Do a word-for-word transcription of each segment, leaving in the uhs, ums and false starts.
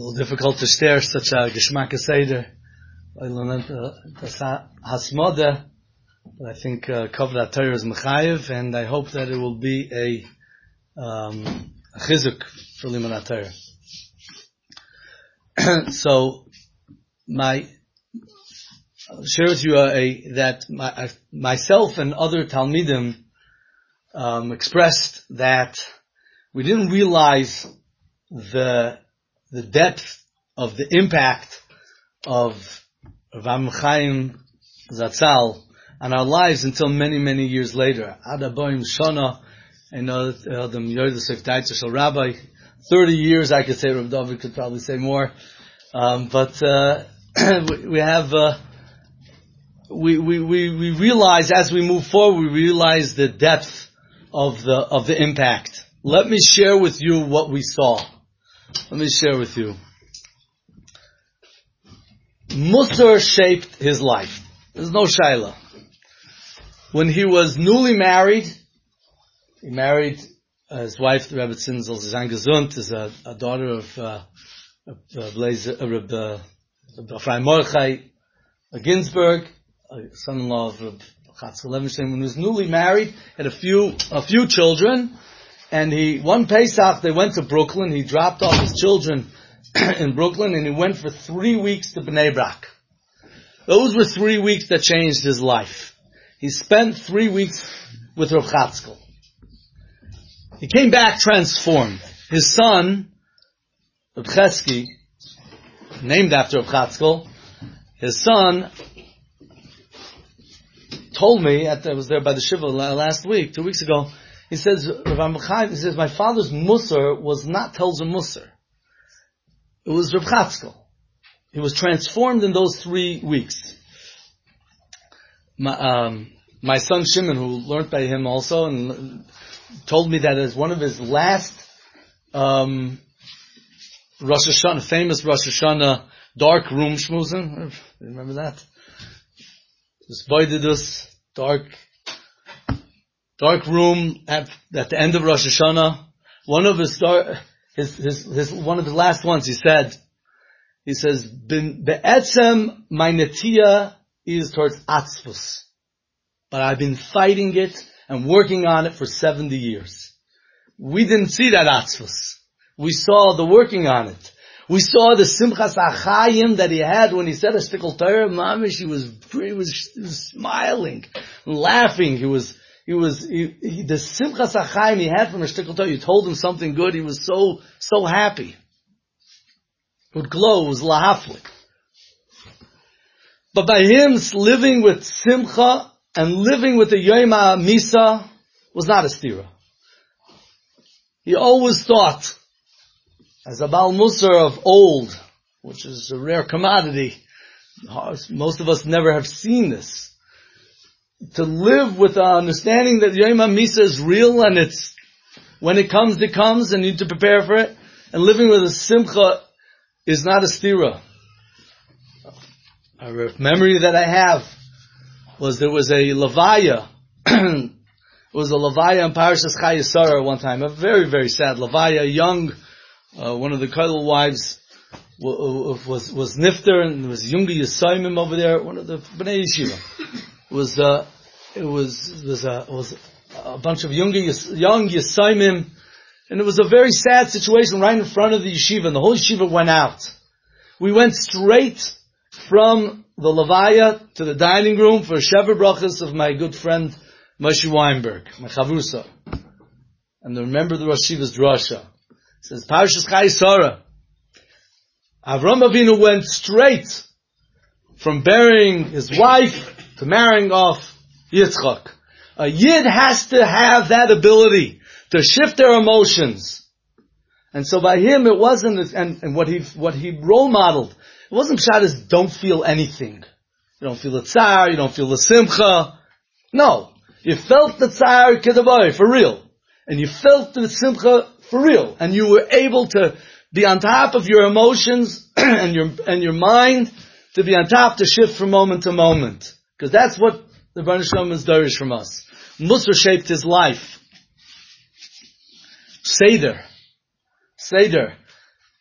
little difficult to stare such a Geschmack Seder. Hasmoda, but I think uh, Kavod HaTorah is Mechayev, and I hope that it will be a, um, a chizuk for Limud HaTorah. So, my, I'll share with you a, that my, I, myself and other Talmidim um, expressed that we didn't realize the the depth of the impact of Rav Chaim Zatzal on our lives until many, many years later. Adaboim Shana, I know that uh, the Yerdesek Daitzer Shal Rabbi, thirty years I could say, Rav David could probably say more, um, but uh, we have, uh, we, we, we, we realize as we move forward, we realize the depth of the, of the impact. Let me share with you what we saw. Let me share with you. Musar shaped his life. There's no shaila. When he was newly married, he married uh, his wife, the Rebbe Zinzel Zizan Gesund, is a, a daughter of uh, Rebbe Ephraim Mordechai Ginsburg, a son-in-law of Rebbe Chatzkel Levenstein. When he was newly married, had a few a few children, and he one Pesach they went to Brooklyn. He dropped off his children in Brooklyn, and he went for three weeks to Bnei Brak. Those were three weeks that changed his life. He spent three weeks with Rav Chatzkel. He came back transformed. His son, Rav Chesky, named after Rav Chatzkel, his son told me, at, I was there by the Shiva last week, two weeks ago, he says, Rav Amachai, he says, my father's Musar was not Telzer Musar. It was Rav Chatzkel. He was transformed in those three weeks. My, um, my son Shimon, who learned by him also, and told me that as one of his last um, Rosh Hashanah, famous Rosh Hashanah dark room shmuzin. Remember that? This Boydidus, dark, dark room at, at the end of Rosh Hashanah. One of his dark, his, his, his, one of the last ones, he said, he says, Be'etzem, my netiya is towards atzvus. But I've been fighting it and working on it for seventy years. We didn't see that atzvus. We saw the working on it. We saw the simchas achayim that he had when he said a shtickle Torah. Mamish, he was, he was, he was smiling, laughing. He was, he was, he, he, the simchas achayim he had from a shtickle Torah. You told him something good. He was so, so happy. It would glow. It was lahaflik. But by him living with simcha and living with the Yoma Misa was not a stira. He always thought, as a Baal Musar of old, which is a rare commodity, most of us never have seen this, to live with the understanding that Yoma Misa is real and it's, when it comes, it comes and you need to prepare for it, and living with a simcha is not a stira. A memory that I have was there was a levaya. It was a levaya in Parashas Chayei Sarah one time. A very, very sad levaya. Young, uh, one of the Kollel wives was was, was nifter, and there was Yungi Yisaimim over there. One of the Bnei Yeshiva. It was uh, it was it was a it was a bunch of Yungi young Yisaimim, and it was a very sad situation right in front of the yeshiva. And the whole yeshiva went out. We went straight from the Levaya to the dining room for Shever Brachas of my good friend Moshe Weinberg, my Chavrusa. And remember the Rosh Yeshiva's drasha. It says, Parashas Chayei Sarah. Avram Avinu went straight from burying his wife to marrying off Yitzchak. A Yid has to have that ability to shift their emotions. And so by him it wasn't, and, and what he, what he role modeled, it wasn't pshat don't feel anything. You don't feel the tsar, you don't feel the simcha. No. You felt the tsar kedaboy, for real. And you felt the simcha for real. And you were able to be on top of your emotions and your, and your mind to be on top to shift from moment to moment. Because that's what the Baruch Shalom is derish from us. Musar shaped his life. Seder. Seder.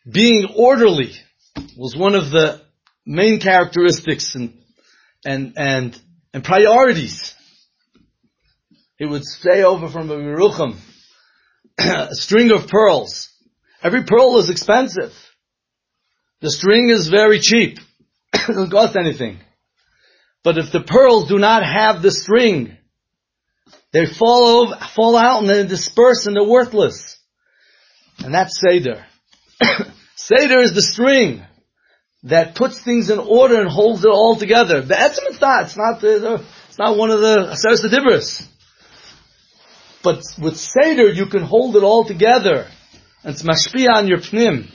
being orderly was one of the main characteristics and and and and priorities. He would say over from a Yerucham, a string of pearls. Every pearl is expensive. The string is very cheap. It doesn't cost anything. But if the pearls do not have the string, they fall over, fall out and they disperse and they're worthless. And that's Seder. Seder is the string that puts things in order and holds it all together. The etzem it's not. It's not, the, it's not one of the Aseres Dibros. But with Seder, you can hold it all together. And it's mashpia on your pnim.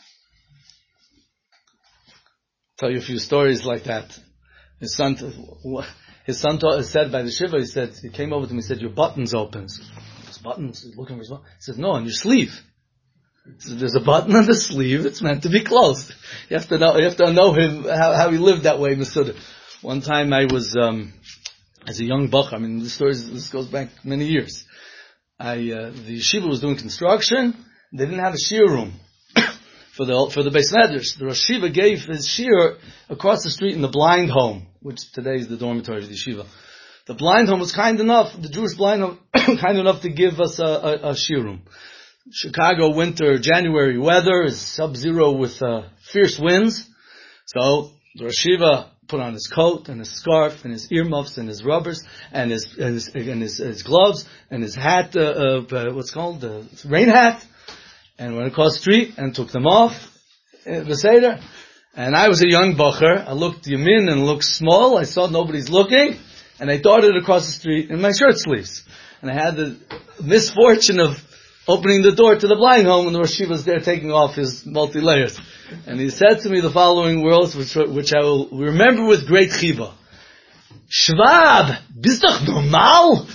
I'll tell you a few stories like that. His son, his son taught, said by the shiva, he said, he came over to me and said, your button's open. His buttons, he's looking for his button. He said, no, on your sleeve. He said, there's a button on the sleeve, it's meant to be closed. You have to know, you have to know him, how, how he lived that way, Masuda. One time I was, um, as a young buck, I mean, this story, this goes back many years. I, uh, the yeshiva was doing construction. They didn't have a shiur room for the for the Beis Medrash. The Rosh Yeshiva gave his shiur across the street in the blind home, which today is the dormitory of the yeshiva. The blind home was kind enough, the Jewish blind home, kind enough to give us a, a, a shiur room. Chicago winter, January weather is sub-zero with uh, fierce winds. So the Rosh Yeshiva put on his coat and his scarf and his earmuffs and his rubbers and his and his, and his, his gloves and his hat, uh, uh, what's called the uh, rain hat, and went across the street and took them off, uh, the Seder. And I was a young bacher. I looked yamin and looked small. I saw nobody's looking, and I darted across the street in my shirt sleeves. And I had the misfortune of opening the door to the blind home, and the Rosh Yeshiva was there taking off his multi-layers. And he said to me the following words, which, which I will remember with great chiva. Schwab, bist doch normal?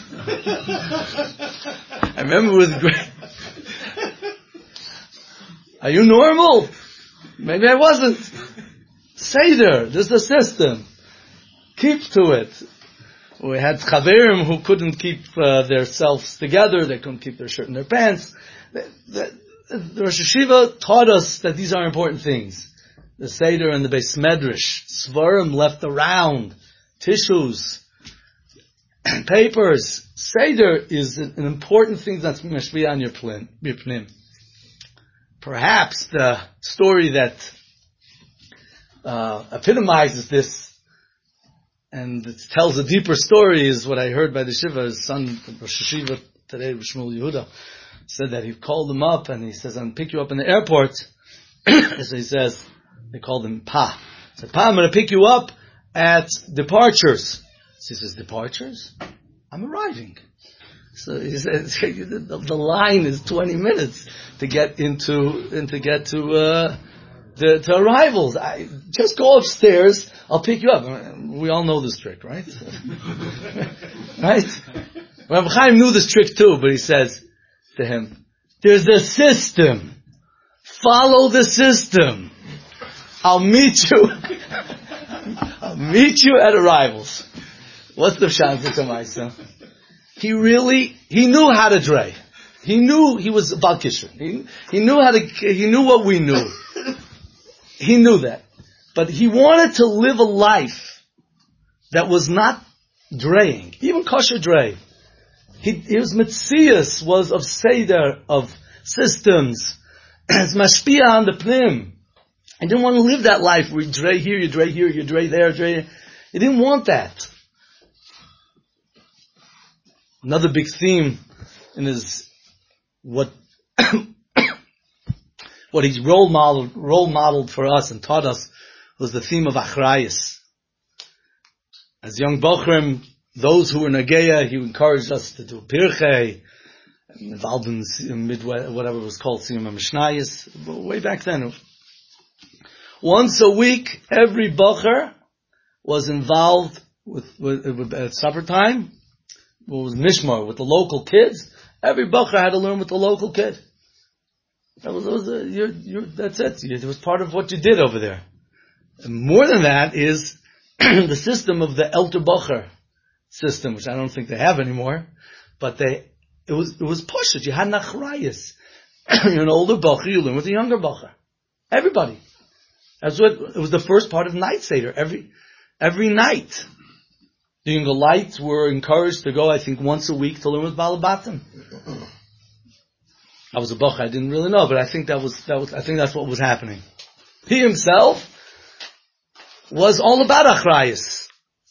I remember with great... Are you normal? Maybe I wasn't. Seder, there's a system. Keep to it. We had chaverim who couldn't keep uh, their selves together. They couldn't keep their shirt in their pants. The, the, the Rosh Yeshiva taught us that these are important things. The Seder and the Beis Medrash, svarim left around, tissues, papers. Seder is an important thing that's mashpia on your pnim. Perhaps the story that uh, epitomizes this and it tells a deeper story is what I heard by the Shiva. His son, Rosh Yeshiva today, Shmuel Yehuda, said that he called him up and he says, "I'm going to pick you up in the airport." So he says, they called him Pa. He said, "Pa, I'm going to pick you up at departures." So he says, "Departures? I'm arriving." So he says, the, the line is twenty minutes to get into, and to get to, uh, the, to arrivals. I just go upstairs, I'll pick you up. We all know this trick, right? Right? Rabbi Chaim knew this trick too, but he says to him, "There's a system. Follow the system. I'll meet you. I'll meet you at arrivals." What's the Shanzik Amaisa? He really, he knew how to dray. He knew he was Balkisher. He, he knew how to, he knew what we knew. He knew that. But he wanted to live a life that was not draying. Even kosher dray. He, his Metzias was of Seder, of systems. It's mashpia on the pnim. He didn't want to live that life where you dray here, you dray here, you dray there, dray. He didn't want that. Another big theme in his, what, what he's role modeled, role modeled for us and taught us was the theme of achrayus. As young bochrim, those who were nageya, he encouraged us to do pirchei, involved in midway, whatever it was called, siyum mishnayis, way back then. Once a week, every bocher was involved with, with, with at supper time. It was mishmar with the local kids. Every bacher had to learn with the local kid. That was, that was uh, you're, you're, that's it. It was part of what you did over there. And more than that is the system of the elder bacher system, which I don't think they have anymore. But they, it was it was pushed. You had nachrayis. You're an older bacher, you learn with a younger bacher. Everybody. That's what, it was the first part of night Seder. Every, every night. The Yingalites were encouraged to go, I think, once a week to learn with Balabatim. I was a bach, I didn't really know, but I think that was, that was, I think that's what was happening. He himself was all about Achrayas.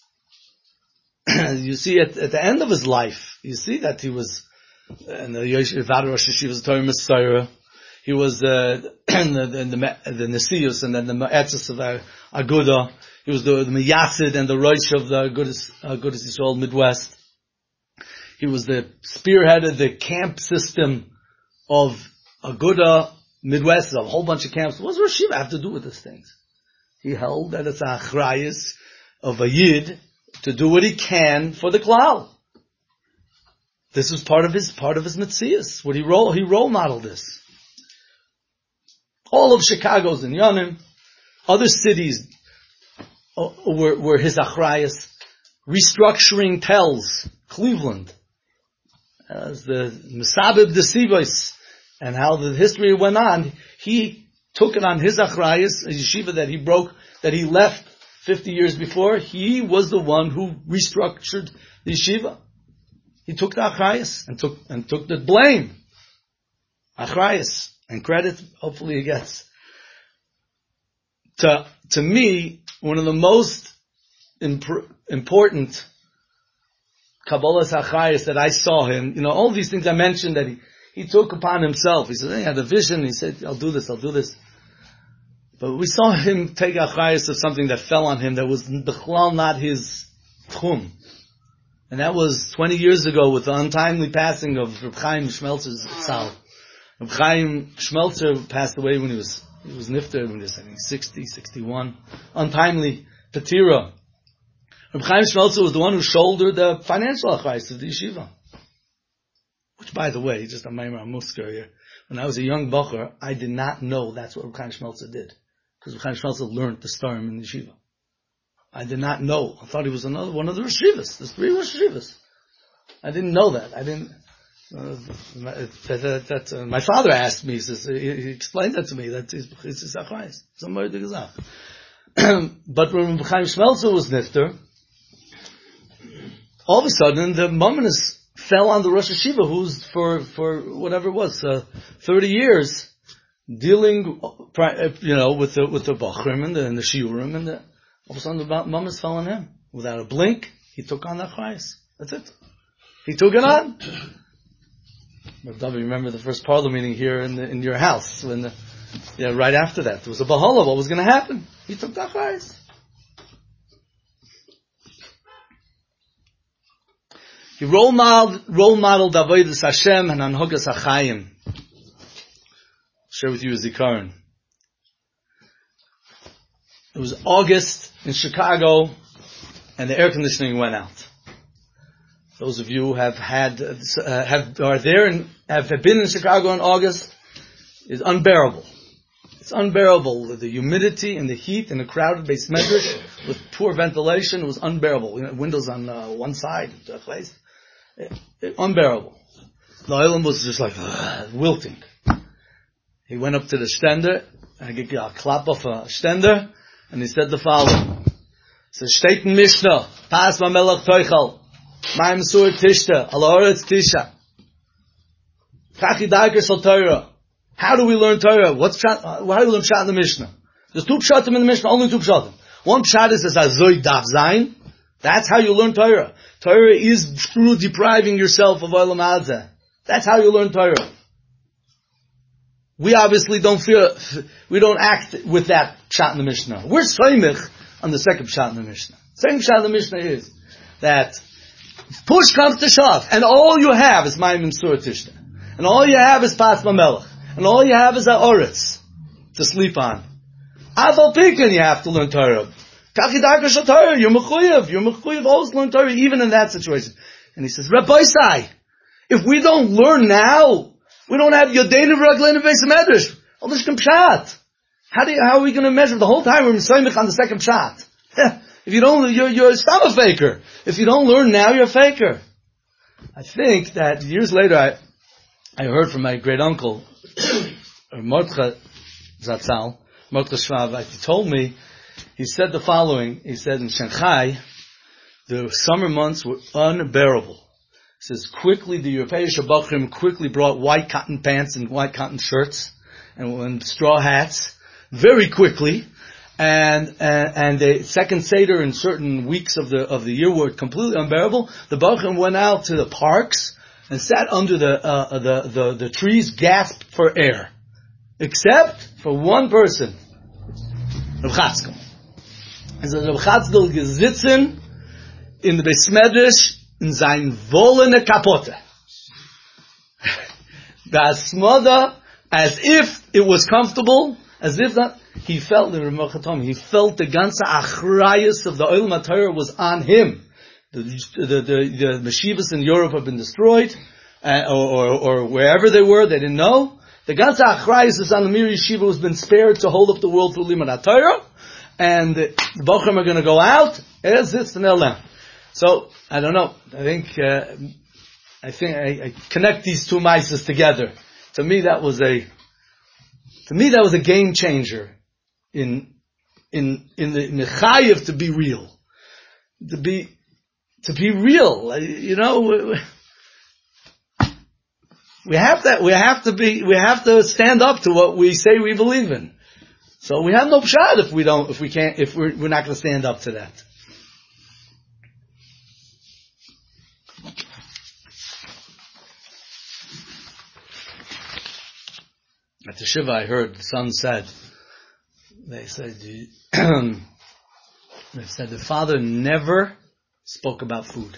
You see, at, at the end of his life, you see that he was, in the Yeshiva Rosh Yeshiva's Torah Messiah, he was uh, in the, the, the, the Nesius and then the Ma'etzes of the Aguda. He was the, the Meyasid and the Rosh of the Agudas, Agudas Yisrael Midwest. He was the spearheaded the camp system of Aguda Midwest, a whole bunch of camps. What does Rosh Yeshiva have to do with these things? He held that it's a achrayus of a Yid to do what he can for the Klal. This was part of his, part of his Metzias. What he role, he role modeled this. All of Chicago's in Yonim. Other cities were, were his achrayas. Restructuring tells. Cleveland. As the Mesabib Desivos, and how the history went on, he took it on his achrayas, a yeshiva that he broke, that he left fifty years before. He was the one who restructured the yeshiva. He took the achrayas and took and took the blame. Achrayas and credit. Hopefully, he gets. To to me, one of the most imp- important Kabbalah's achrayas that I saw him. You know, all these things I mentioned that he. He took upon himself. He said, he had a vision. He said, I'll do this, I'll do this. But we saw him take achrayas of something that fell on him that was b'chlal not his tchum. And that was twenty years ago with the untimely passing of Reb Chaim Schmelzer's tzal. Reb Chaim Schmelzer passed away when he was, he was nifter, when he was, I think, sixty, sixty-one. Untimely patira. Reb Chaim Schmelzer was the one who shouldered the financial achrayas of the yeshiva. Which, by the way, just a Maimar Musker here, when I was a young bacher, I did not know that's what Reb Chaim Schmelzer did. Because Reb Chaim Schmelzer learned the starim in the yeshiva. I did not know. I thought he was another one of the Rishivas. There's three Rishivas. I didn't know that. I didn't, uh, that, that, that uh, my father asked me, he, says, he, he explained that to me, that it's his achrayas. Somebody did that. But when Reb Chaim Schmelzer was nifter, all of a sudden the Mamonis fell on the Rosh Yeshiva, who's for, for whatever it was, uh, thirty years, dealing, you know, with the, with the Bachrim and the, and the Shiurim, and the, all of a sudden the Mamas fell on him. Without a blink, he took on that Chayes. That's it. He took it on. But David, remember the first parlor meeting here in the, in your house, when the, yeah, right after that, there was a Bahala, what was going to happen? He took that Chayes. He role modeled, role modeled Avodas Hashem and Anhogas HaChaim. Share with you a Zikaron. It was August in Chicago, and the air conditioning went out. Those of you who have had, uh, have, are there and have been in Chicago in August, is unbearable. It's unbearable. The humidity and the heat in a crowded base medrash with poor ventilation was unbearable. You know, windows on uh, one side, the place. It, it, unbearable. The island was just like uh, wilting. He went up to the stender, and he got a clap off a stender, and he said the following. He said, Steht in Mishnah, Pas ma melech teuchel, Maim sur tishta, ala oretz tisha. Kachi darker sal Torah. How do we learn Torah? What's pshat, how do we learn pshat in the Mishnah? There's two pshatim in the Mishnah, only two pshatim. One pshat is as azoi daf zayin. That's how you learn Torah. Torah is through depriving yourself of olam hazeh. That's how you learn Torah. We obviously don't feel, we don't act with that pshat in the Mishnah. We're soymich on the second pshat in the Mishnah. Second pshat in the Mishnah is that push comes to shove, and all you have is Mayim Sur Tishta. And all you have is Pas Mamelech. And all you have is a Oretz to sleep on. Aval Pikin, you have to learn Torah. Kachi Darka Shal Torah, you're mechuyev. You're mechuyev, always learn Torah, even in that situation. And he says, Rabbi Sai, if we don't learn now, we don't have Yodeinu V'Ragleinu Beis Medrash. All this pshat. How do you, how are we going to measure? The whole time we're Mesoymich on the second pshat. If you don't, you're, you're a stomach faker. If you don't learn now, you're a faker. I think that years later, I, I heard from my great uncle, Mordechai Zatzal, Mordechai Schwab, he told me, he said the following, he said in Shanghai, the summer months were unbearable. He says, quickly, the European Shabachrim quickly brought white cotton pants and white cotton shirts and, and straw hats, very quickly, and, and, and the second Seder in certain weeks of the, of the year were completely unbearable. The Bachrim went out to the parks and sat under the, uh, the, the, the trees, gasped for air. Except for one person. Rav Chatzkel. He said, Rav Chatzkel gesitzen in the Beis Medrash in sein wollene Kapotte. Das Smoda, as if it was comfortable, as if that, he felt the Ramach he felt the ganze achrayus of the Olam HaTorah was on him. The, the, the, the, the Meshivas in Europe have been destroyed, uh, or, or, or wherever they were, they didn't know. The ganze achrayus is on the Mir Yeshiva who's been spared to hold up the world through Limud HaTorah, and the Bochum are going to go out, as it's an Elam. So, I don't know, I think, uh, I think I, I connect these two mices together. To me that was a, to me that was a game changer in, in, in the Mechayev to be real. To be, to be real, you know, we have to, we have to be, we have to stand up to what we say we believe in. So we have no pshad if we don't, if we can't, if we're, we're not going to stand up to that. At the Shiva I heard, the son said, they said, they said the father never spoke about food.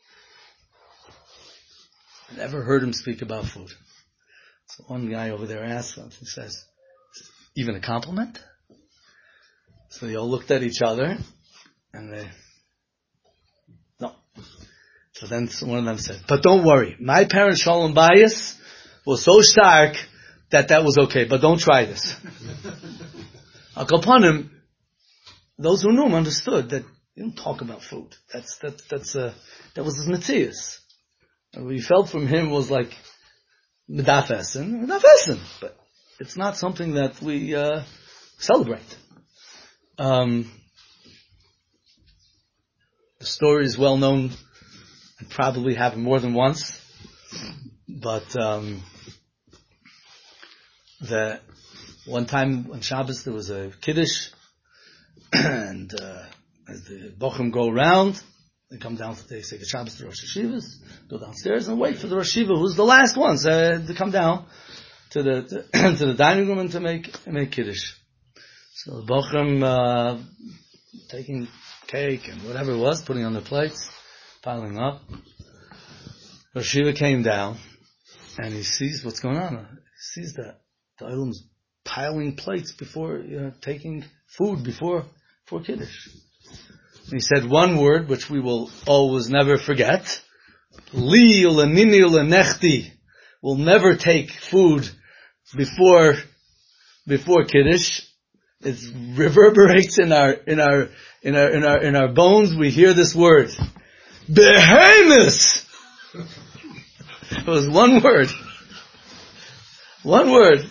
I never heard him speak about food. So one guy over there asked him, he says, even a compliment? So they all looked at each other, and they, no. So then one of them said, but don't worry, my parents, Shalom Bayis, was so stark that that was okay, but don't try this. Al Kapanim, those who knew him understood that you don't talk about food. That's, that, that's, uh, that was his Matthias. And what he felt from him was like, Medafesin, Medafesin, but it's not something that we, uh, celebrate. Um, the story is well known and probably happened more than once, but, um, the one time on Shabbos there was a kiddush, and uh, as the bochum go around, they come down, they say the Shabbos to Rosh Hashivas, go downstairs and wait for the Rosh Hashiva, who's the last ones uh, to come down to the to, to the dining room and to make make kiddush. So the bochum uh, taking cake and whatever it was, putting on their plates, piling up. Rosh Hashiva came down, and he sees what's going on. He sees that the Olam's piling plates before, you know, taking food before, before Kiddush. And he said one word, which we will always never forget. Li ulanini ulanechti. Will never take food before, before Kiddush. It reverberates in our, in our, in our, in our, in our bones. We hear this word. Behemoth! It was one word. One word.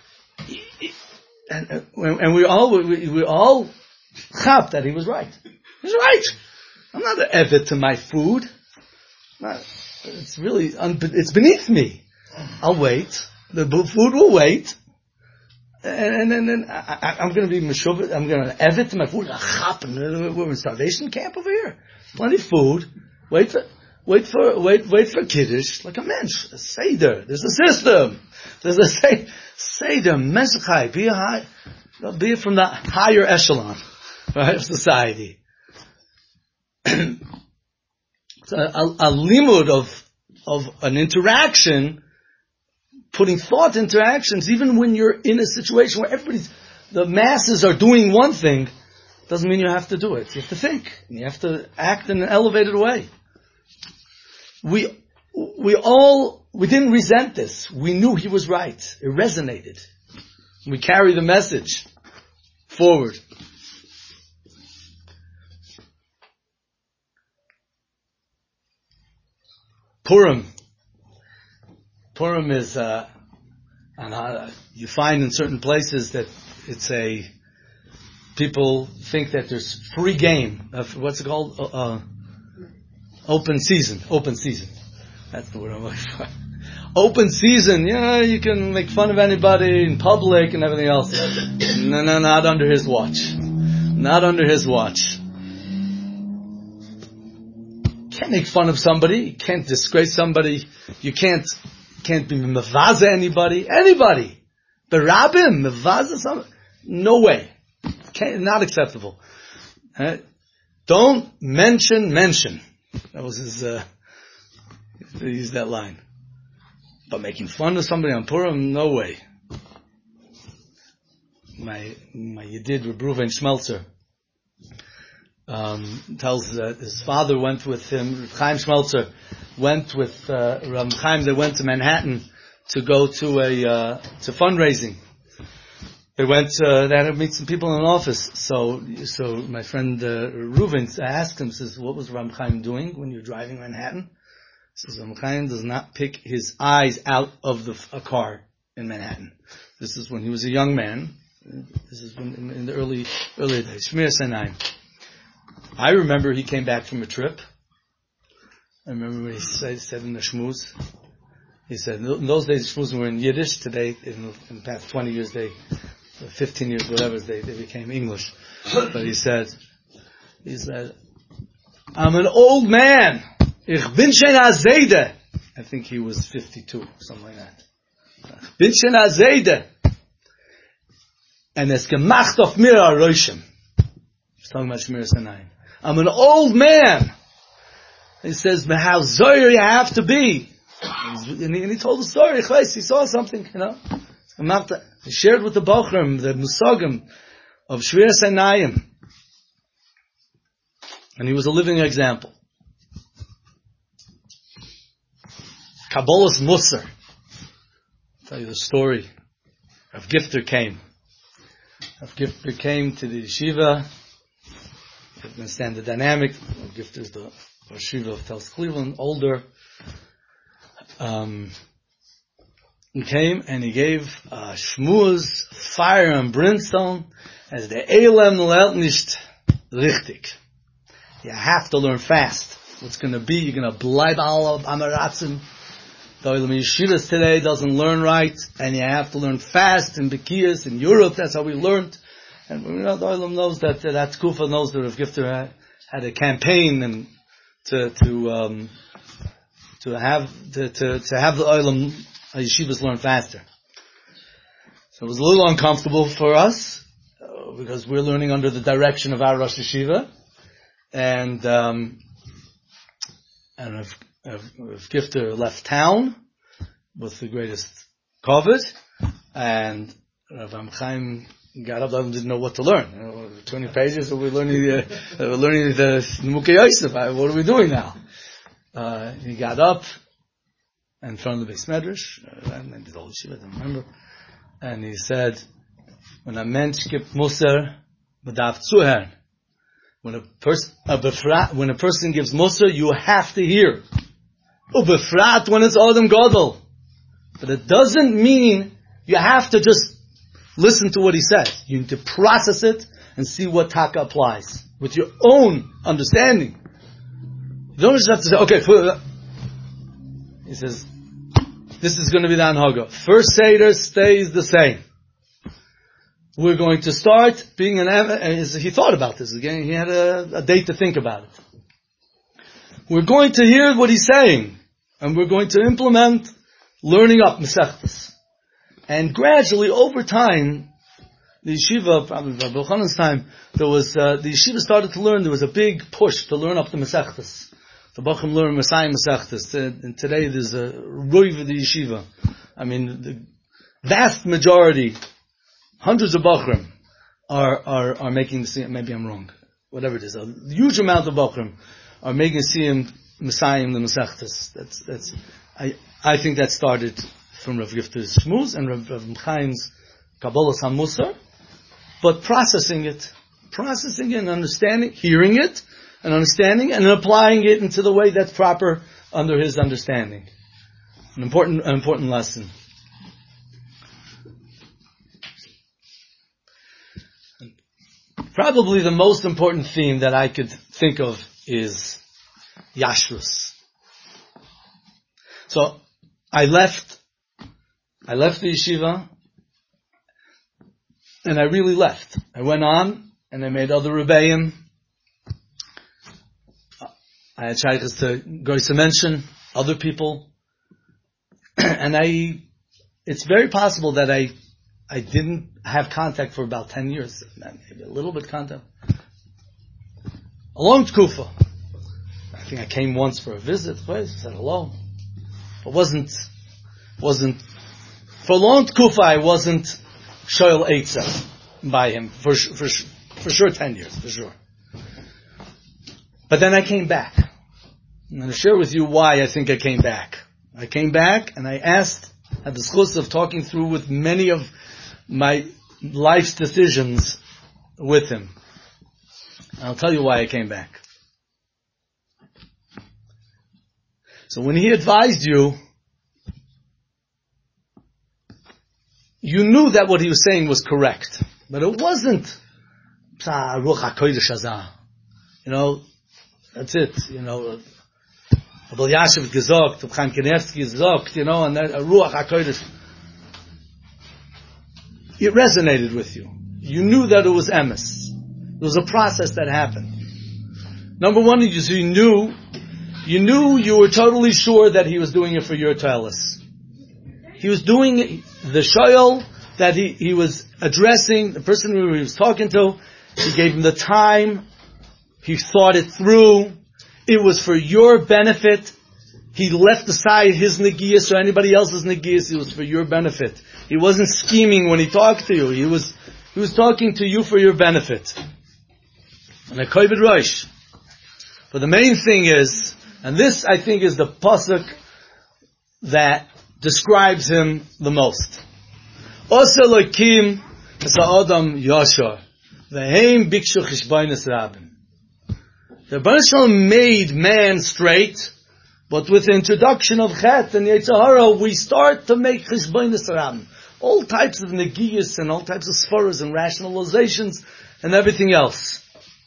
And, and we all, we, we all chap that he was right. He's right. I'm not an evet to my food. Not, it's really, it's beneath me. I'll wait. The food will wait. And then, then I, I'm going to be meshuvah. I'm going to evet to my food. Chap, we're in starvation camp over here. Plenty of food. Wait for, wait for, wait, wait for kiddush like a mensch. A seder. There's a system. There's a say, seder, meshachai. Be a high, be from the higher echelon, right, of society. So a, a limud of of an interaction, putting thought into actions, even when you're in a situation where everybody's, the masses are doing one thing, doesn't mean you have to do it. You have to think. You have to act in an elevated way. We we all we didn't resent this. We knew he was right. It resonated. We carry the message forward. Purim. Purim is, uh, and uh, you find in certain places that it's a, people think that there's free game. Of, what's it called? Uh, uh, open season. Open season. That's the word I'm looking for. Open season. Yeah, you can make fun of anybody in public and everything else. No, no, not under his watch. Not under his watch. You can't make fun of somebody. You can't disgrace somebody. You can't, can't be mevaza anybody. Anybody. Berabim, mevaza somebody. No way. Can't, not acceptable. Uh, don't mention, mention. That was his, uh, he used that line. But making fun of somebody on Purim, no way. My, my Yedid, Reb Ruven Schmelzer, um, tells that his father went with him, Reb Chaim Schmelzer, went with, uh, Reb Chaim, they went to Manhattan to go to a, uh, to fundraising. They went, uh, they had to meet some people in an office. So, so my friend, uh, Reuven asked him, says, what was Reb Chaim doing when you're driving Manhattan? He says, Reb Chaim does not pick his eyes out of the, a car in Manhattan. This is when he was a young man. This is when, in, in the early, early days. Shmir Sinai. I remember he came back from a trip. I remember when he said, said in the shmuz, he said, in those days, shmuz were in Yiddish. Today, in, in the past twenty years, they, fifteen years, whatever, they, they became English. But he said, he said, I'm an old man. Ich bin schon azede. I think he was fifty-two, something like that. Ich bin schon azede. And es gemacht auf mir a roshim. He's talking about Shmir Sinai. I'm an old man. He says, but how zoyer you have to be. And he, and he told the story. He saw something, you know. He shared with the Bochrim, the Musagim of Shmir Sinai. And he was a living example. Kabbalah's Musar. I'll tell you the story. Rav Gifter came. Rav Gifter came to the yeshiva. You understand the dynamic. Rav Gifter is the yeshiva of Tels Cleveland, older. Um, he came and he gave uh, shmuz, fire and brimstone, as the Eilem lehrt nicht richtig. You have to learn fast. What's going to be? You're going to bleib all of Amaratzim. The Olam Yeshivas today doesn't learn right, and you have to learn fast in Bekiyas, in Europe. That's how we learned. And you know, the Olam knows that uh, that Kufa knows that Rav Gifter had, had a campaign and to to um, to have to, to to have the Olam Yeshivas learn faster. So it was a little uncomfortable for us uh, because we're learning under the direction of our Rosh Yeshiva, and um, and Rav Rav Gifter left town with the greatest kavod, and Rav Chaim got up and didn't know what to learn. You know, Twenty pages, we're learning the uh, we're learning the Nimukei Yosef. What are we doing now? Uh, he got up in front of the Beis Medrash, uh, and the old yeshiva, I don't remember, and he said, "When a mensch gibt Musar, bedarf zuhören." When a person, when a person gives Musar, you have to hear. Ubefrat when it's Adam Gadol. But it doesn't mean you have to just listen to what he says. You need to process it and see what taka applies with your own understanding. You don't just have to say, okay, he says, this is going to be the Anhaga. First Seder stays the same. We're going to start being an, and he thought about this again, he had a, a day to think about it. We're going to hear what he's saying, and we're going to implement learning up Masechtas. And gradually, over time, the yeshiva, probably by Baruch Hanan's time, there was, uh, the yeshiva started to learn, there was a big push to learn up the Masechtas. The Bachim learn Messiah Masechtas. And today there's a roiv of the yeshiva. I mean, the vast majority, hundreds of Bachrim are, are, are making the siyum, maybe I'm wrong, whatever it is, a huge amount of Bachrim are making the siyum Messiah the Masechtas. That's, that's, I, I think that started from Rav Gifter's Shmuz and Rav, Rav Chaim's Kabbalah's HaMusar, but processing it, processing it and understanding, hearing it and understanding and applying it into the way that's proper under his understanding. An important, an important lesson. Probably the most important theme that I could think of is Yashrus. So, I left, I left the yeshiva, and I really left. I went on, and I made other rebbeim. I had shaykhs to Goysa mention, other people. And I, it's very possible that I, I didn't have contact for about ten years. Maybe a little bit contact. A long tkufa. I think I came once for a visit, said hello. But wasn't, wasn't, for a long tkufa I wasn't shoyel eitzah by him, for, for, for sure ten years, for sure. But then I came back. I'm going to share with you why I think I came back. I came back and I asked, had the schus of talking through with many of my life's decisions with him. And I'll tell you why I came back. So when he advised you, you knew that what he was saying was correct. But it wasn't, you know, that's it, you know, Abel Yashiv gesagt, Chaim Kanievsky gesagt, you know, and that Ruach HaKodesh. It resonated with you. You knew that it was emes. There was a process that happened. Number one, you, so you knew, you knew, you were totally sure that he was doing it for your talis. He was doing it, the shoyel that he, he was addressing, the person who he was talking to, he gave him the time, he thought it through, it was for your benefit. He left aside his negiyas or anybody else's negiyas. It was for your benefit. He wasn't scheming when he talked to you. He was, he was talking to you for your benefit. And a kovid rosh. But the main thing is, and this I think is the pasuk that describes him the most. Osa lokim sa'adam yashar. Ve'hem bikshu chishbainis rabin. The Rebbeinu Shalom made man straight, but with the introduction of Chet and Yetzer Hara, we start to make Cheshbonos Rabim. All types of negiyas and all types of sforas and rationalizations and everything else.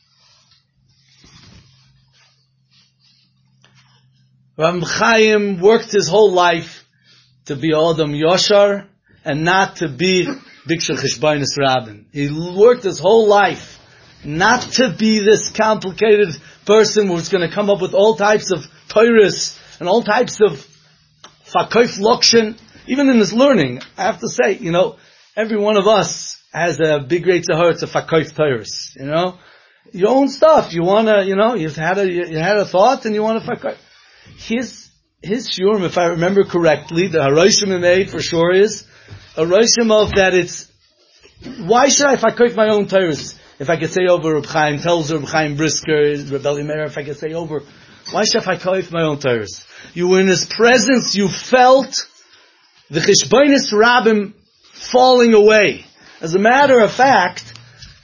Ram Chaim worked his whole life to be Adam Yoshar and not to be Bikshu Cheshbonos Rabim. He worked his whole life not to be this complicated person who's going to come up with all types of Torahs and all types of Fakoif Lokshin. Even in his learning, I have to say, you know, every one of us has a big Yetzer Hara to Fakoif Torahs, you know. Your own stuff, you want to, you know, you've had a, you had a thought and you want to Fakoif. His, his shurim, if I remember correctly, the Haroshim he made for sure is a Haroshim of that it's, why should I Fakoif my own Torahs? If I could say over Reb Chaim tells Reb Chaim Brisker, Reb Elimeir, if I could say over, why should I call it my own Torahs? You were in his presence, you felt the Cheshbonos Rabim falling away. As a matter of fact,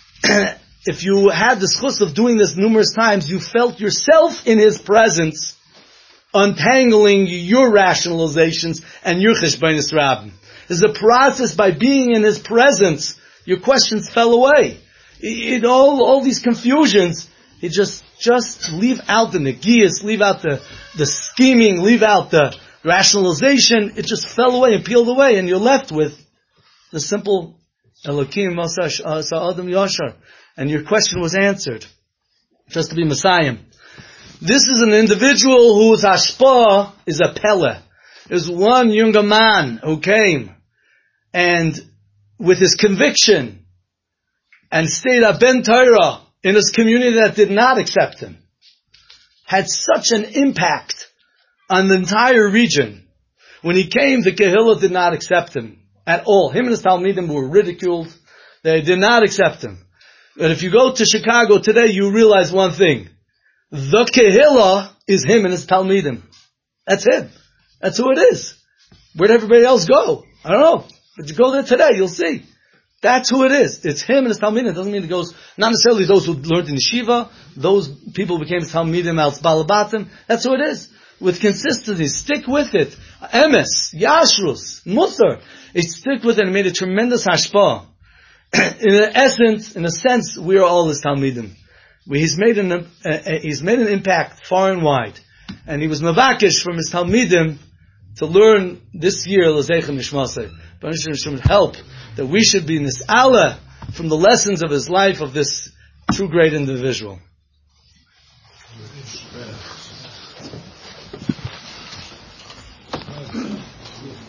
if you had the schus of doing this numerous times, you felt yourself in his presence untangling your rationalizations and your Cheshbonos Rabim. There's a process by being in his presence, your questions fell away. It, all, all these confusions, it just, just leave out the negiyas, leave out the, the scheming, leave out the rationalization. It just fell away and peeled away, and you're left with the simple Elokim Sa'adam Yashar. And your question was answered. Just to be Messiah. This is an individual whose hashpah is a pele. There's one younger man who came, and with his conviction, and stayed a ben Torah in his community that did not accept him, had such an impact on the entire region. When he came, the Kehillah did not accept him at all. Him and his Talmidim were ridiculed. They did not accept him. But if you go to Chicago today, you realize one thing. The Kehillah is him and his Talmidim. That's it. That's who it is. Where'd everybody else go? I don't know. But you go there today, you'll see. That's who it is. It's him and his Talmidim. It doesn't mean it goes, not necessarily those who learned in Yeshiva, those people who became Talmidim al Balabatim. That's who it is. With consistency, stick with it. Emes, Yashrus, Musar. It stick with it and made a tremendous hashpah. in essence, in a sense, we are all his Talmidim. He's made an uh, he's made an impact far and wide, and he was mavakish from his Talmidim to learn this year l'zeichem nishmasei. But should help that we should be nis'ala from the lessons of his life of this true great individual.